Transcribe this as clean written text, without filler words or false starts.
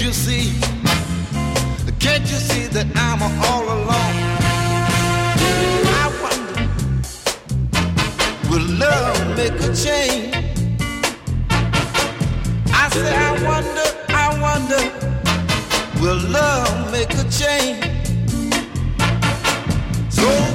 you see? Can't you see that I'm all alone? I wonder, will love make a change? I say I wonder, will love make a change? So